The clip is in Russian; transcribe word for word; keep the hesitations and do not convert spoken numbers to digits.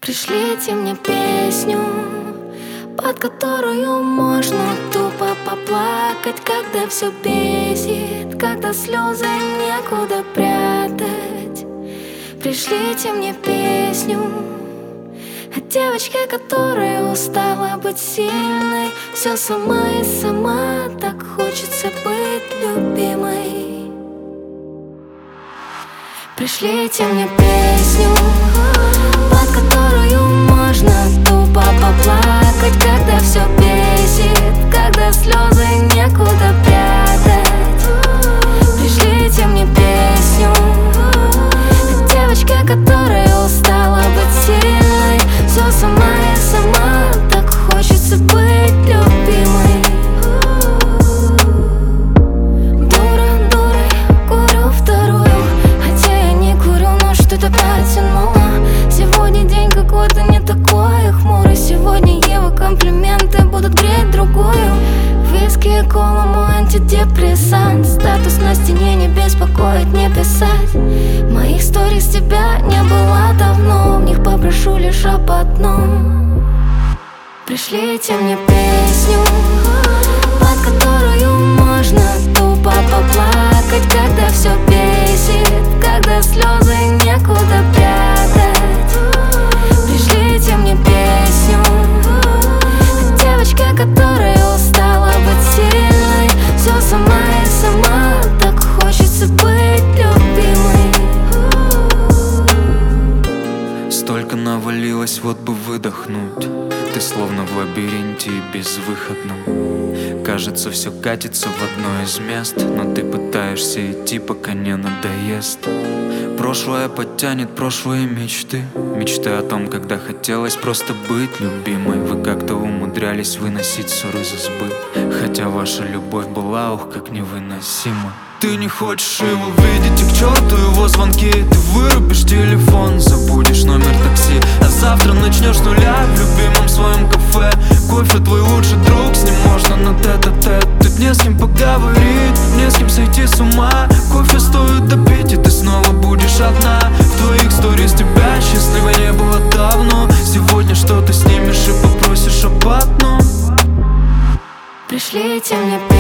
Пришлите мне песню, под которую можно тупо поплакать, когда все бесит, когда слезы некуда прятать. Пришлите мне песню о девочке, которая устала быть сильной, все сама и сама, так хочется быть любимой. Пришлите мне песню, под которую можно тупо поплакать, когда все бесит, когда слезы некуда прятать. Пришлите мне песню о девочке, которая устала быть сильной, все сама и сама, так хочется быть любимой. Дура, дурой, курю вторую, хотя я не курю, но что-то потянуло. Сегодня день какой-то не такой хмурый. Сегодня его комплименты будут греть другую. Виски и кола, мой антидепрессант. Статус на стене не беспокоит, не писать. Моих сторис тебя не было давно, в них попрошу лишь об одном. Пришлите мне песню, под которую можно тупо поплакать, когда все бесит, когда слезы некуда прятать. Пришлите мне песню о девочке, которая устала быть сильной, все сама и сама, так хочется быть любимой. Столько навалилось, вот бы выдохнуть. Ты словно в лабиринте и безвыходном. Кажется, все катится в одно из мест, но ты пытаешься идти, пока не надоест. Прошлое подтянет прошлые мечты. Мечты о том, когда хотелось просто быть любимой. Вы как-то умудрялись выносить ссоры из избы, хотя ваша любовь была, ух, как невыносима. Ты не хочешь его видеть, и к черту его звонки. Ты вырубишь телефон, забудешь номер такси, а завтра начнешь с нуля в любимом своем кафе. Кофе твой лучший друг, с ним можно на тет-а-тет. Тут не с кем поговорить, не с кем сойти с ума. Кофе стоит допить, и ты снова будешь одна. В твоих сторис тебя счастливой не было давно. Сегодня что ты снимешь и попросишь об одном. Пришлите мне